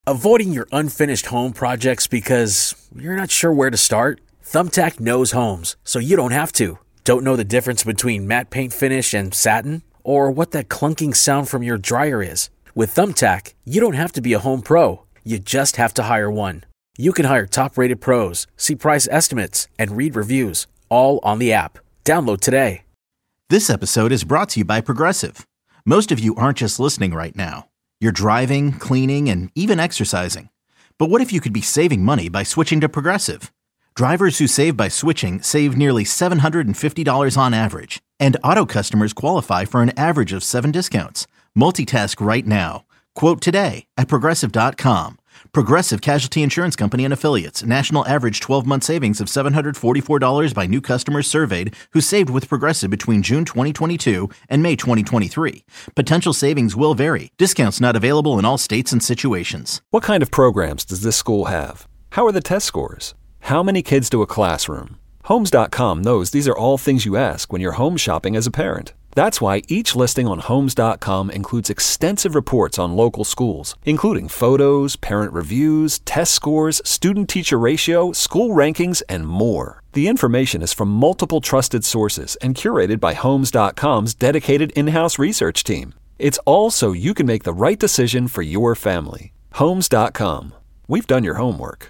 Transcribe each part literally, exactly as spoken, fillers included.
Avoiding your unfinished home projects because you're not sure where to start? Thumbtack knows homes, so you don't have to. Don't know the difference between matte paint finish and satin? Or what that clunking sound from your dryer is? With Thumbtack, you don't have to be a home pro. You just have to hire one. You can hire top-rated pros, see price estimates, and read reviews, all on the app. Download today. This episode is brought to you by Progressive. Most of you aren't just listening right now. You're driving, cleaning, and even exercising. But what if you could be saving money by switching to Progressive? Drivers who save by switching save nearly seven hundred fifty dollars on average. And auto customers qualify for an average of seven discounts. Multitask right now. Quote today at Progressive dot com. Progressive Casualty Insurance Company and Affiliates. National average twelve-month savings of seven hundred forty-four dollars by new customers surveyed who saved with Progressive between June twenty twenty-two and May twenty twenty-three. Potential savings will vary. Discounts not available in all states and situations. What kind of programs does this school have? How are the test scores? How many kids to a classroom? Homes dot com knows these are all things you ask when you're home shopping as a parent. That's why each listing on Homes dot com includes extensive reports on local schools, including photos, parent reviews, test scores, student-teacher ratio, school rankings, and more. The information is from multiple trusted sources and curated by Homes dot com's dedicated in-house research team. It's all so you can make the right decision for your family. Homes dot com. We've done your homework.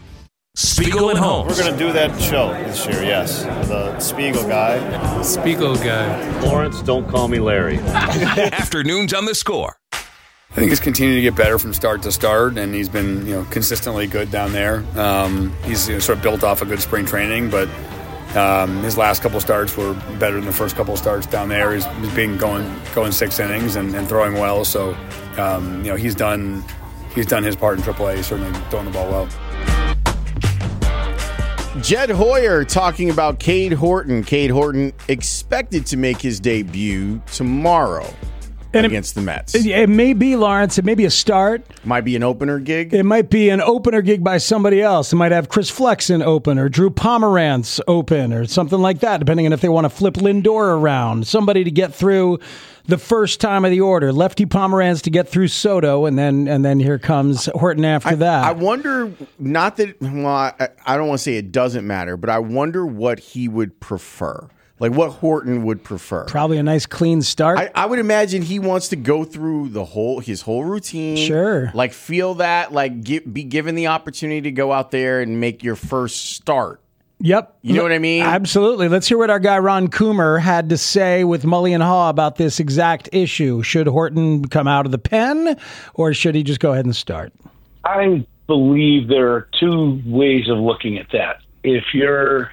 Spiegel and Holmes. We're going to do that show this year, yes. The Spiegel guy. The Spiegel guy. Lawrence, don't call me Larry. Afternoons on The Score. I think he's continued to get better from start to start, and he's been, you know, consistently good down there. Um, he's you know, sort of built off a good spring training, but um, his last couple starts were better than the first couple starts down there. He's, he's been going going six innings and, and throwing well, so um, you know he's done he's done his part in triple A. He's certainly throwing the ball well. Jed Hoyer talking about Cade Horton. Cade Horton expected to make his debut tomorrow and against it, the Mets. It, it may be, Lawrence. It may be a start. Might be an opener gig. It might be an opener gig by somebody else. It might have Chris Flexen open or Drew Pomerantz open or something like that, depending on if they want to flip Lindor around. Somebody to get through the first time of the order. Lefty Pomerantz to get through Soto, and then and then here comes Horton after I, that. I wonder, not that, well, I, I don't want to say it doesn't matter, but I wonder what he would prefer. Like what Horton would prefer. Probably a nice clean start. I, I would imagine he wants to go through the whole his whole routine. Sure. Like feel that, like get, be given the opportunity to go out there and make your first start. Yep. You know what I mean? Absolutely. Let's hear what our guy Ron Coomer had to say with Mully and Haw about this exact issue. Should Horton come out of the pen, or should he just go ahead and start? I believe there are two ways of looking at that. If you're,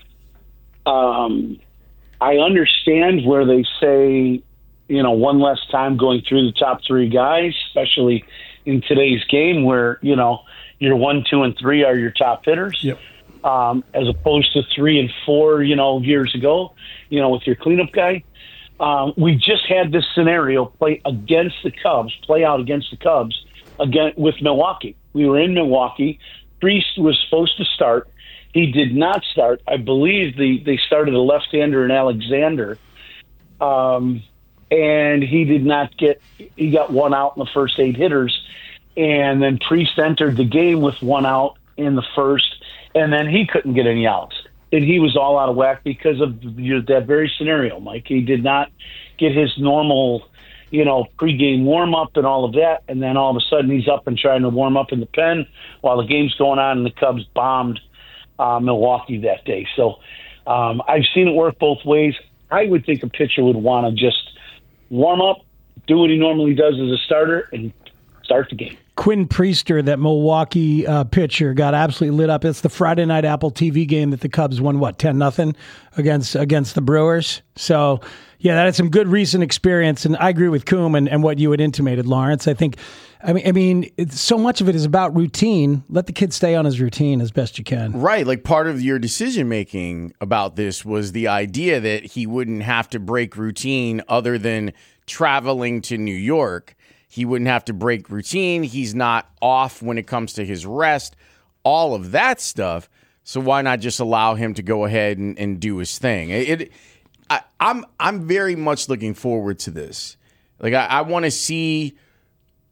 um, I understand where they say, you know, one less time going through the top three guys, especially in today's game where, you know, your one, two, and three are your top hitters. Yep. Um, as opposed to three and four, you know, years ago, you know, with your cleanup guy. Um, we just had this scenario play against the Cubs, play out against the Cubs again with Milwaukee. We were in Milwaukee. Priest was supposed to start. He did not start. I believe the, they started a left-hander in Alexander. Um, and he did not get, he got one out in the first eight hitters. And then Priest entered the game with one out in the first. And then he couldn't get any outs. And he was all out of whack because of you know, that very scenario, Mike. He did not get his normal, you know, pregame warm-up and all of that. And then all of a sudden he's up and trying to warm up in the pen while the game's going on, and the Cubs bombed uh, Milwaukee that day. So um, I've seen it work both ways. I would think a pitcher would want to just warm up, do what he normally does as a starter, and start the game. Quinn Priester, that Milwaukee uh, pitcher, got absolutely lit up. It's the Friday night Apple T V game that the Cubs won, what, ten nothing against against the Brewers. So, yeah, that had some good recent experience, and I agree with Coom and, and what you had intimated, Lawrence. I think, I mean, I mean, it's, so much of it is about routine. Let the kid stay on his routine as best you can. Right, like part of your decision-making about this was the idea that he wouldn't have to break routine other than traveling to New York. He wouldn't have to break routine. He's not off when it comes to his rest, all of that stuff. So why not just allow him to go ahead and, and do his thing? It, it I, I'm I'm very much looking forward to this. Like I, I want to see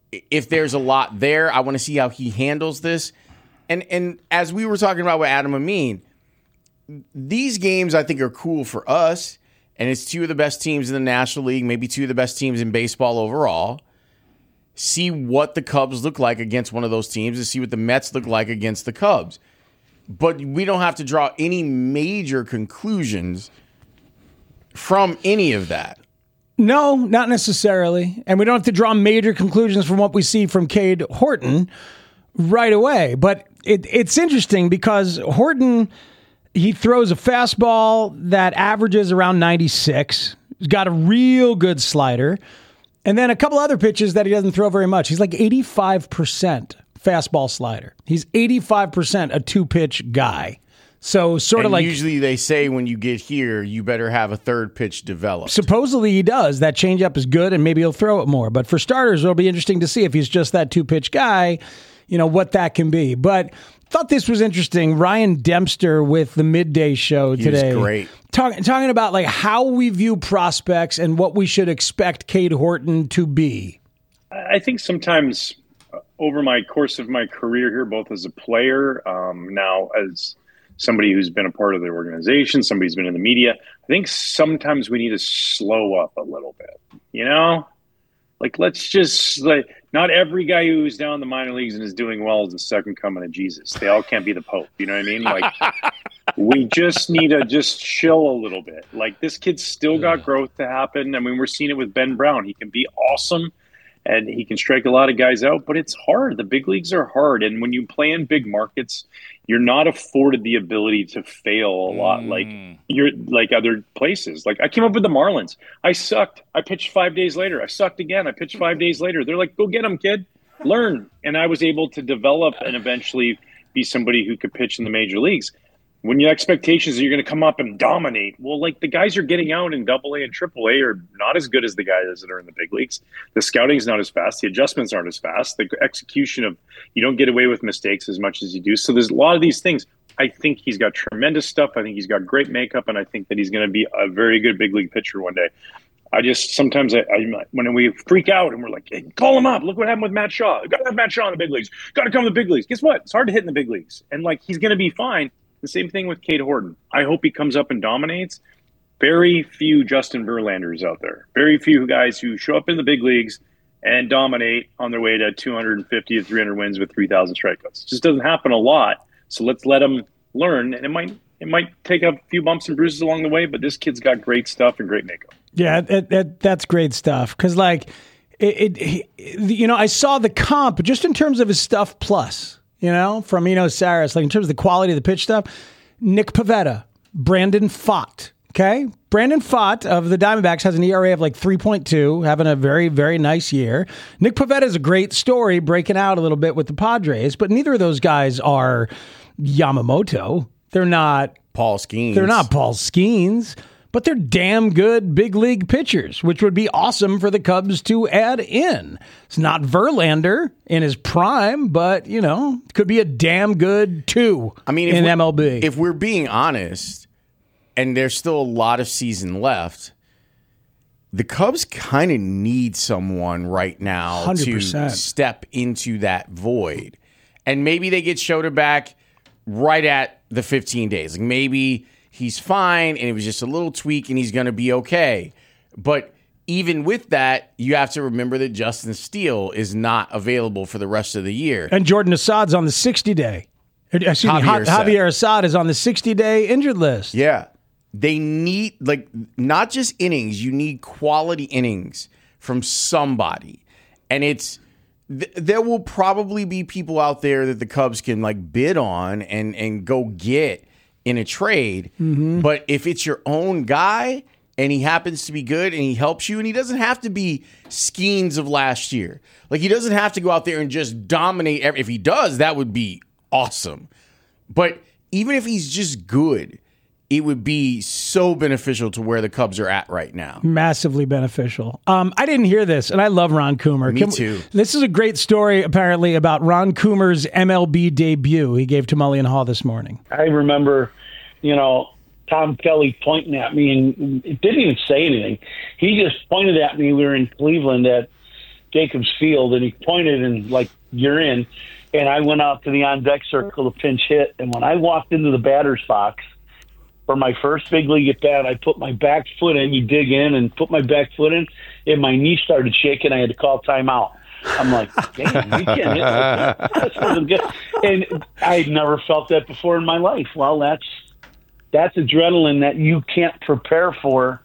if there's a lot there. I want to see how he handles this. And and as we were talking about with Adam Amin, these games I think are cool for us, and it's two of the best teams in the National League, maybe two of the best teams in baseball overall. See what the Cubs look like against one of those teams and see what the Mets look like against the Cubs. But we don't have to draw any major conclusions from any of that. No, not necessarily. And we don't have to draw major conclusions from what we see from Cade Horton right away. But it, it's interesting because Horton, he throws a fastball that averages around ninety-six. He's got a real good slider. And then a couple other pitches that he doesn't throw very much. He's like eighty-five percent fastball slider. He's eighty-five percent a two-pitch guy. So sort and of like... usually they say when you get here, you better have a third pitch developed. Supposedly he does. That changeup is good, and maybe he'll throw it more. But for starters, it'll be interesting to see if he's just that two-pitch guy, you know, what that can be. But thought this was interesting. Ryan Dempster with the Midday Show today. He was great. Talk, talking about like how we view prospects and what we should expect Cade Horton to be. I think sometimes over my course of my career here, both as a player, um, now as somebody who's been a part of the organization, somebody who's been in the media, I think sometimes we need to slow up a little bit, you know? Like, let's just, like, not every guy who's down in the minor leagues and is doing well is the second coming of Jesus. They all can't be the Pope. You know what I mean? Like, we just need to just chill a little bit. Like, this kid's still got growth to happen. I mean, we're seeing it with Ben Brown. He can be awesome, and he can strike a lot of guys out, but it's hard. The big leagues are hard. And when you play in big markets, you're not afforded the ability to fail a lot mm. like you're like other places. Like, I came up with the Marlins. I sucked. I pitched five days later. I sucked again. I pitched five days later. They're like, go get him, kid. Learn. And I was able to develop and eventually be somebody who could pitch in the major leagues. When your expectations are you're going to come up and dominate, well, like the guys you're getting out in Double A and Triple A are not as good as the guys that are in the big leagues. The scouting is not as fast. The adjustments aren't as fast. The execution of you don't get away with mistakes as much as you do. So there's a lot of these things. I think he's got tremendous stuff. I think he's got great makeup, and I think that he's going to be a very good big league pitcher one day. I just sometimes I, I when we freak out and we're like, hey, call him up. Look what happened with Matt Shaw. Got to have Matt Shaw in the big leagues. Got to come to the big leagues. Guess what? It's hard to hit in the big leagues, and like he's going to be fine. The same thing with Cade Horton. I hope he comes up and dominates. Very few Justin Verlanders out there. Very few guys who show up in the big leagues and dominate on their way to two hundred fifty to three hundred wins with three thousand strikeouts. It just doesn't happen a lot. So let's let him learn. And it might it might take a few bumps and bruises along the way, but this kid's got great stuff and great makeup. Yeah, it, it, that's great stuff. Because, like, it, it, it, you know, I saw the comp just in terms of his stuff plus. You know, from Eno Saris, like in terms of the quality of the pitch stuff, Nick Pivetta, Brandon Pfaadt, okay? Brandon Pfaadt of the Diamondbacks has an E R A of like three point two, having a very, very nice year. Nick Pivetta is a great story, breaking out a little bit with the Padres, but neither of those guys are Yamamoto. They're not Paul Skeens. They're not Paul Skeens. But they're damn good big league pitchers, which would be awesome for the Cubs to add in. It's not Verlander in his prime, but, you know, could be a damn good two I mean, in M L B. If we're being honest, and there's still a lot of season left, the Cubs kind of need someone right now one hundred percent to step into that void. And maybe they get Shota back right at the fifteen days. Like maybe he's fine, and it was just a little tweak, and he's going to be okay. But even with that, you have to remember that Justin Steele is not available for the rest of the year. And Jordan Assad's on the sixty-day. Excuse me, Javier, Assad. Javier Assad is on the sixty-day injured list. Yeah. They need, like, not just innings. You need quality innings from somebody. And it's, th- there will probably be people out there that the Cubs can, like, bid on and, and go get in a trade, mm-hmm. but if it's your own guy and he happens to be good and he helps you, and he doesn't have to be Skeens of last year. Like, he doesn't have to go out there and just dominate. Every, if he does, that would be awesome. But even if he's just good, it would be so beneficial to where the Cubs are at right now. Massively beneficial. Um, I didn't hear this, and I love Ron Coomer. Me Can, too. This is a great story, apparently, about Ron Coomer's M L B debut he gave to Mullion Hall this morning. I remember, you know, Tom Kelly pointing at me, and it didn't even say anything. He just pointed at me. We were in Cleveland at Jacobs Field, and he pointed and like, you're in. And I went out to the on-deck circle to pinch hit. And when I walked into the batter's box for my first big league at bat, I put my back foot in. You dig in and put my back foot in, and my knee started shaking. I had to call timeout. I'm like, damn, you can't hit like that. This wasn't good. And I had never felt that before in my life. Well, that's that's adrenaline that you can't prepare for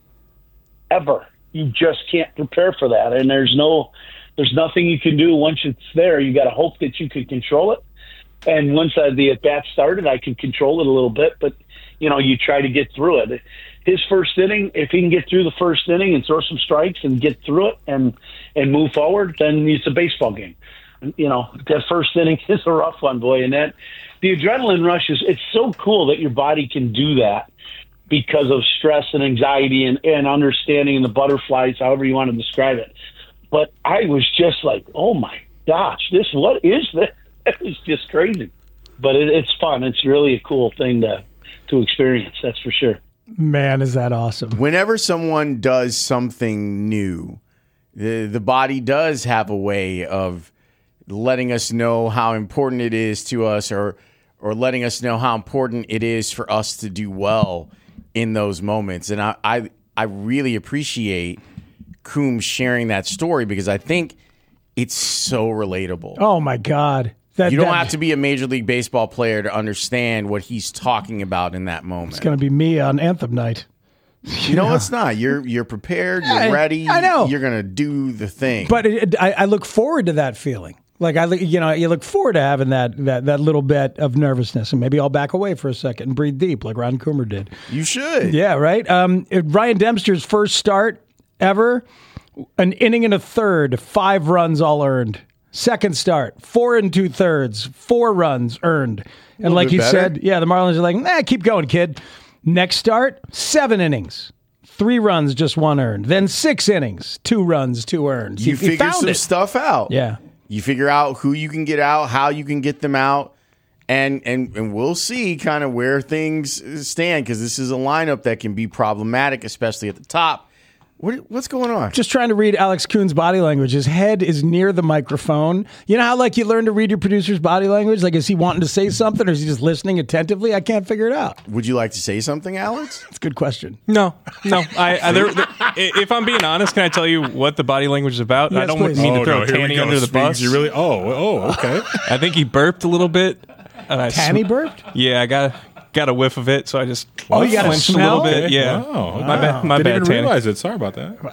ever. You just can't prepare for that. And there's no... There's nothing you can do once it's there. You got to hope that you can control it. And once uh, the at-bat started, I could control it a little bit. But, you know, you try to get through it. His first inning, if he can get through the first inning and throw some strikes and get through it and, and move forward, then it's a baseball game. You know, that first inning is a rough one, boy. And that the adrenaline rush is, it's so cool that your body can do that because of stress and anxiety and, and understanding and the butterflies, however you want to describe it. But I was just like, oh, my gosh, this what is this? It was just crazy. But it, it's fun. It's really a cool thing to to experience, that's for sure. Man, is that awesome. Whenever someone does something new, the, the body does have a way of letting us know how important it is to us or or letting us know how important it is for us to do well in those moments. And I, I, I really appreciate Coombs sharing that story because I think it's so relatable. Oh my God. That, you don't that, have to be a Major League Baseball player to understand what he's talking about in that moment. It's going to be me on Anthem night. You know, it's not. You're you're prepared. You're I, ready. I know. You're going to do the thing. But it, it, I, I look forward to that feeling. Like I, you know, you look forward to having that that that little bit of nervousness, and maybe I'll back away for a second and breathe deep, like Ron Coomer did. You should. Yeah, right. Um, Ryan Dempster's first start ever, an inning and a third, five runs all earned. Second start, four and two thirds, four runs earned. And like you better. said, yeah, the Marlins are like, nah, keep going, kid. Next start, seven innings, three runs, just one earned. Then six innings, two runs, two earned. You He- he figure found some it. stuff out. Yeah. You figure out who you can get out, how you can get them out, and and and we'll see kind of where things stand because this is a lineup that can be problematic, especially at the top. What, what's going on? Just trying to read Alex Kuhn's body language. His head is near the microphone. You know how like you learn to read your producer's body language? Like, is he wanting to say something or is he just listening attentively? I can't figure it out. Would you like to say something, Alex? That's a good question. No, no. I, I there, there, if I'm being honest, can I tell you what the body language is about? Yes, I don't please. mean Oh, to throw no, here we Tanny go. under the Speaks, bus. You really? Oh, oh, okay. I think he burped a little bit. And I Tanny sm- burped? Yeah, I got got a whiff of it, so I just Oh, you got a flinched a smell? little bit. Okay. Yeah, Wow. my bad. My Didn't bad, even Tanny. realize it. Sorry about that.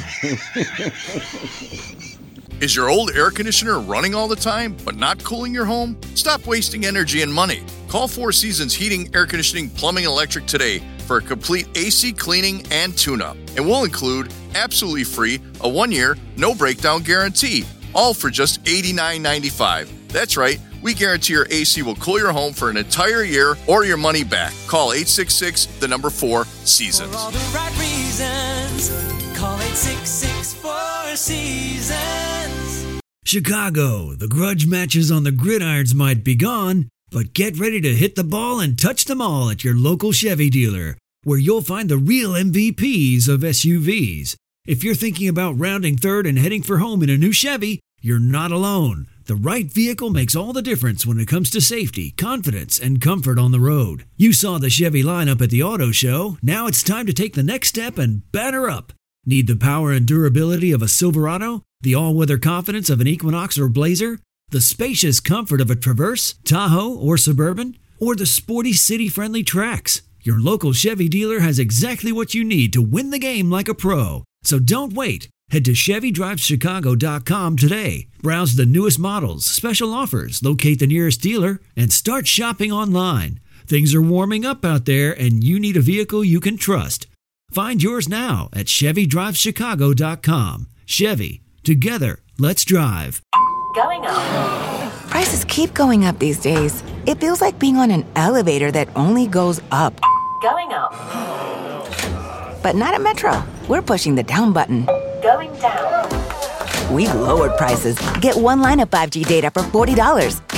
Is your old air conditioner running all the time but not cooling your home? Stop wasting energy and money. Call Four Seasons Heating, Air Conditioning, Plumbing, and Electric today for a complete A C cleaning and tune-up. And we'll include, absolutely free, a one-year, no-breakdown guarantee, all for just eighty-nine ninety-five. That's right. We guarantee your A C will cool your home for an entire year or your money back. Call eight six six, the number four, Seasons. For all the right reasons, call eight six six, four seasons. Chicago, the grudge matches on the gridirons might be gone, but get ready to hit the ball and touch them all at your local Chevy dealer, where you'll find the real M V Ps of S U Vs. If you're thinking about rounding third and heading for home in a new Chevy, you're not alone. The right vehicle makes all the difference when it comes to safety, confidence, and comfort on the road. You saw the Chevy lineup at the auto show. Now it's time to take the next step and batter up. Need the power and durability of a Silverado? The all-weather confidence of an Equinox or Blazer? The spacious comfort of a Traverse, Tahoe, or Suburban? Or the sporty city-friendly Trax? Your local Chevy dealer has exactly what you need to win the game like a pro. So don't wait. Head to Chevy Drives Chicago dot com today. Browse the newest models, special offers, locate the nearest dealer, and start shopping online. Things are warming up out there, and you need a vehicle you can trust. Find yours now at Chevy Drives Chicago dot com. Chevy. Together, let's drive. Going up. Prices keep going up these days. It feels like being on an elevator that only goes up. Going up. But not at Metro. We're pushing the down button. Going down. We've lowered prices. Get one line of five G data for forty dollars.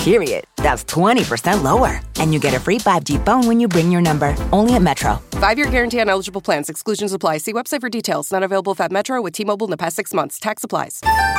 period. That's twenty percent lower. And you get a free five G phone when you bring your number. Only at Metro. Five-year guarantee on eligible plans. Exclusions apply. See website for details. Not available at Metro with T-Mobile in the past six months. Tax applies.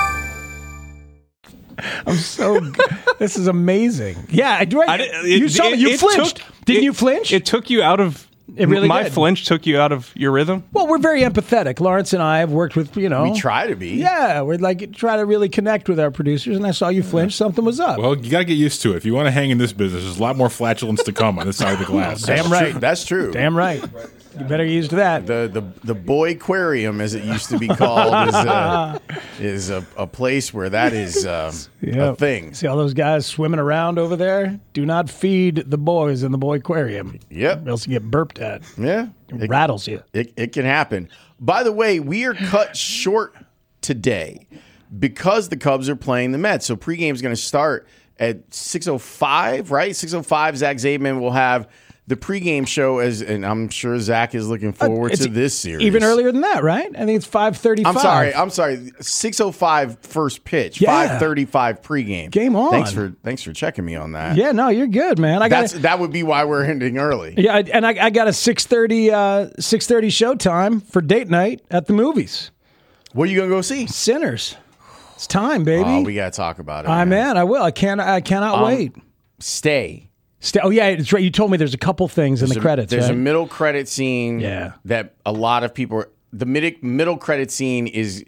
I'm so. This is amazing. Yeah, I do. I, I did- you it- saw me. it- You it flinched. took- Didn't it- you flinch? It took you out of. It really my did. flinch took you out of your rhythm. Well, we're very empathetic. Lawrence and I have worked with, you know. We try to be. Yeah, we're like try to really connect with our producers, and I saw you flinch. Something was up. Well, you got to get used to it. If you want to hang in this business, there's a lot more flatulence to come on this side of the glass. Damn right. That's true. Damn right. You better get used to that. The the the boy aquarium, as it used to be called, is a, is a, a place where that is uh, a thing. See all those guys swimming around over there? Do not feed the boys in the boy aquarium. Yep. Or else you get burped at. Yeah. It rattles you. It, it can happen. By the way, we are cut short today because the Cubs are playing the Mets. So pregame is going to start at six oh five, right? six oh five, Zach Zaidman will have the pregame show, as, and I'm sure Zach is looking forward Uh, It's to this series. Even earlier than that, right? I think it's five thirty-five. I'm sorry. I'm sorry. six oh five first pitch. Yeah. five thirty-five pregame. Game on. Thanks for thanks for checking me on that. Yeah, no, you're good, man. I got That's that would be why we're ending early. Yeah, I- and I, I got a six thirty uh, six thirty showtime for date night at the movies. What are you gonna go see? Sinners. It's time, baby. Oh, we gotta talk about it. I man. man, I will. I can't. I cannot Um, wait. Stay. Stay. Oh yeah, it's right. You told me there's a couple things in There's the a- credits. There's right? a middle credit scene. Yeah. That a lot of people. Are, the mid, middle credit scene is.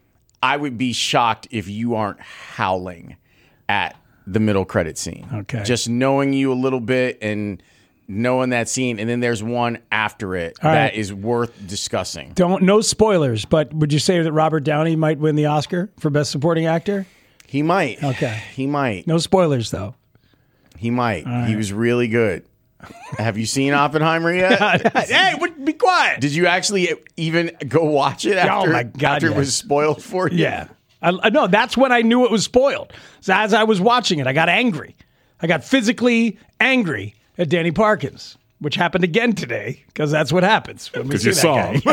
I would be shocked if you aren't howling at the middle credit scene. Okay. Just knowing you a little bit and knowing that scene, and then there's one after it All that right. is worth discussing. Don't no spoilers, but would you say that Robert Downey might win the Oscar for Best Supporting Actor? He might. Okay. He might. No spoilers though. He might. He was really good. Have you seen Oppenheimer yet? Hey, what, be quiet. Did you actually even go watch it after, Oh, my God, after it yes. was spoiled for you? Yeah. I, I no, that's when I knew it was spoiled. So as I was watching it, I got angry. I got physically angry at Danny Parkins, which happened again today because that's what happens when we 'Cause see you that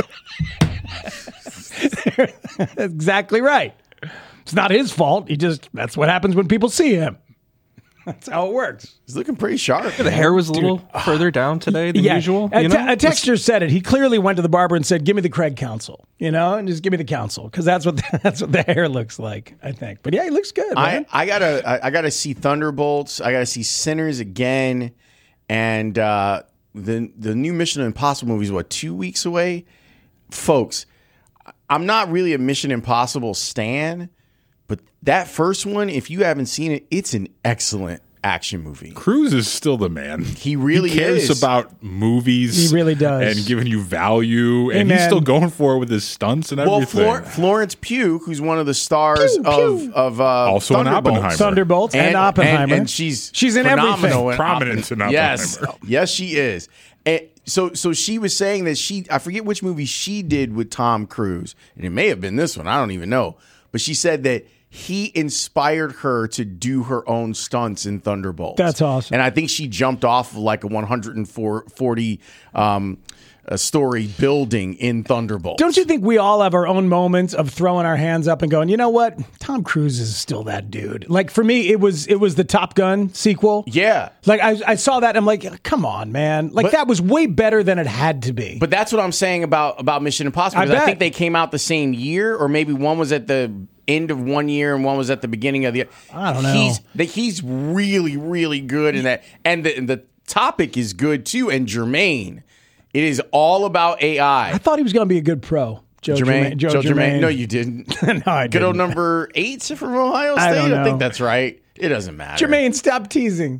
saw guy. That's exactly right. It's not his fault. He just that's what happens when people see him. That's how it works. He's looking pretty sharp. The hair was a little further down today than usual. A, You te- know? a texter said it. He clearly went to the barber and said, "Give me the Craig Counsel," you know, and just give me the counsel because that's what that's what the hair looks like. I think, but yeah, he looks good. I, Man. I gotta I, I gotta see Thunderbolts. I gotta see Sinners again, and uh, the the new Mission Impossible movie is what, two weeks away, folks. I'm not really a Mission Impossible stan, but that first one, if you haven't seen it, it's an excellent action movie. Cruise is still the man. He really he cares is. about movies. He really does. And giving you value. Hey, and man. he's still going for it with his stunts and Well, everything. Flor- Florence Pugh, who's one of the stars Pew, of pew. of uh, Also in Thunderbolts. Oppenheimer. Thunderbolts and, Oppenheimer, and, and she's she's in phenomenal everything. in Prominent in Yes, Oppenheimer. yes, she is. And so, so she was saying that she, I forget which movie she did with Tom Cruise, and it may have been this one. I don't even know, but she said that he inspired her to do her own stunts in Thunderbolts. That's awesome. And I think she jumped off like a one hundred forty um, a story building in Thunderbolts. Don't you think we all have our own moments of throwing our hands up and going, you know what? Tom Cruise is still that dude. Like for me, it was it was the Top Gun sequel. Yeah. Like I, I saw that and I'm like, come on, man. Like But- that was way better than it had to be. But that's what I'm saying about about Mission Impossible. I because I, bet. think they came out the same year, or maybe one was at the end of one year and one was at the beginning of the. I don't know. He's the, he's really really good in that, and the and the topic is good too, and germane. It is all about A I. I thought he was going to be a good pro. Joe Jermaine, Jermaine. Joe, Joe Jermaine. Jermaine. No, you didn't. no, I Good old didn't. number eight from Ohio State. I I, don't know. think that's right. It doesn't matter. Jermaine, stop teasing.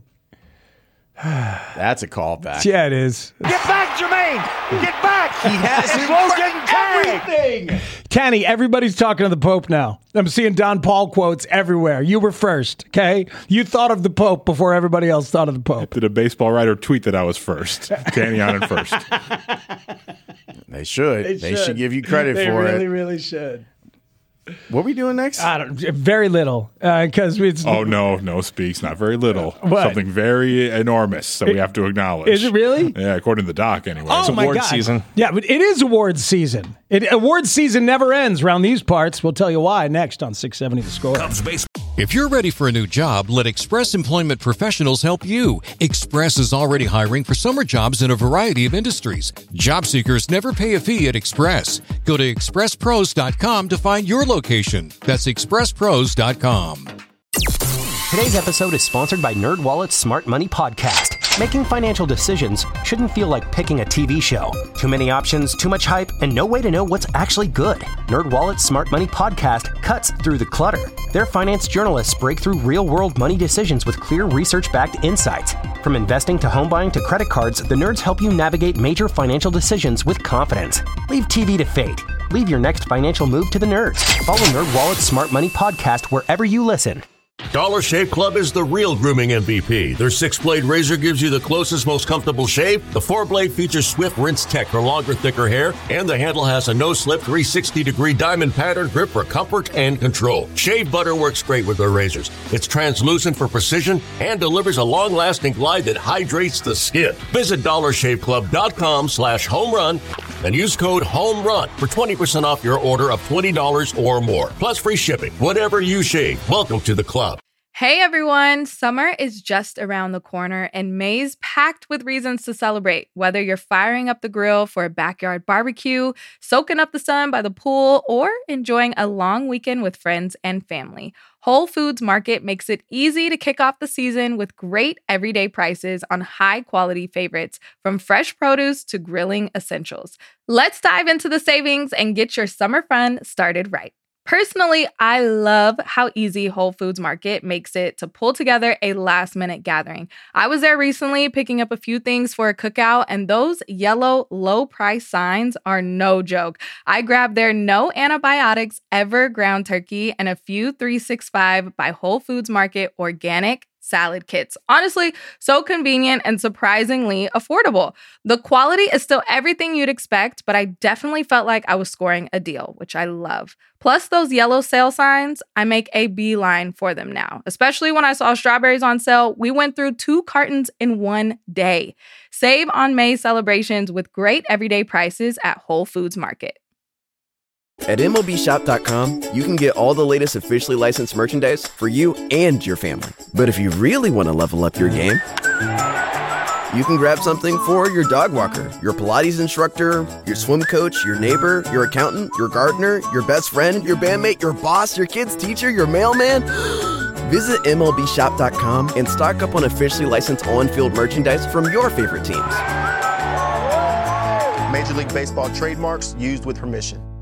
That's a callback. Yeah, it is. Get back, Jermaine! Get back! He has He won't get everything. Tanny, everybody's talking to the Pope now. I'm seeing Don Paul quotes everywhere. You were first, okay? You thought of the Pope before everybody else thought of the Pope. Did a baseball writer tweet that I was first? Danny on it first. They should. They, They should. should. give you credit They for really, it. really should. What are we doing next? I don't. Very little, because it's. Oh, no, no speaks. Not very little. What? Something very enormous that we have to acknowledge. Is it really? Yeah, according to the doc, anyway. Oh my awards God. season. Yeah, but it is awards season. It awards season never ends around these parts. We'll tell you why next on six seventy The Score. Cubs baseball. If you're ready for a new job, let Express Employment Professionals help you. Express is already hiring for summer jobs in a variety of industries. Job seekers never pay a fee at Express. Go to express pros dot com to find your location. That's express pros dot com. Today's episode is sponsored by NerdWallet's Smart Money Podcast. Making financial decisions shouldn't feel like picking a T V show. Too many options, too much hype, and no way to know what's actually good. NerdWallet's Smart Money Podcast cuts through the clutter. Their finance journalists break through real-world money decisions with clear research-backed insights. From investing to home buying to credit cards, the nerds help you navigate major financial decisions with confidence. Leave T V to fate. Leave your next financial move to the nerds. Follow NerdWallet's Smart Money Podcast wherever you listen. Dollar Shave Club is the real grooming M V P. Their six-blade razor gives you the closest, most comfortable shave. The four-blade features swift rinse tech for longer, thicker hair. And the handle has a no-slip three hundred sixty degree diamond pattern grip for comfort and control. Shave butter works great with their razors. It's translucent for precision and delivers a long-lasting glide that hydrates the skin. Visit dollar shave club dot com slash home run and use code HOMERUN for twenty percent off your order of twenty dollars or more. Plus free shipping. Whatever you shave, welcome to the club. Hey everyone, summer is just around the corner and May's packed with reasons to celebrate. Whether you're firing up the grill for a backyard barbecue, soaking up the sun by the pool, or enjoying a long weekend with friends and family, Whole Foods Market makes it easy to kick off the season with great everyday prices on high-quality favorites, from fresh produce to grilling essentials. Let's dive into the savings and get your summer fun started right. Personally, I love how easy Whole Foods Market makes it to pull together a last-minute gathering. I was there recently picking up a few things for a cookout, and those yellow low-price signs are no joke. I grabbed their no antibiotics ever ground turkey and a few three sixty-five by Whole Foods Market organic salad kits. Honestly, so convenient and surprisingly affordable. The quality is still everything you'd expect, but I definitely felt like I was scoring a deal, which I love. Plus those yellow sale signs, I make a beeline for them now. Especially when I saw strawberries on sale, we went through two cartons in one day. Save on May celebrations with great everyday prices at Whole Foods Market. At M L B shop dot com, you can get all the latest officially licensed merchandise for you and your family. But if you really want to level up your game, you can grab something for your dog walker, your Pilates instructor, your swim coach, your neighbor, your accountant, your gardener, your best friend, your bandmate, your boss, your kid's teacher, your mailman. Visit M L B shop dot com and stock up on officially licensed on-field merchandise from your favorite teams. Major League Baseball trademarks used with permission.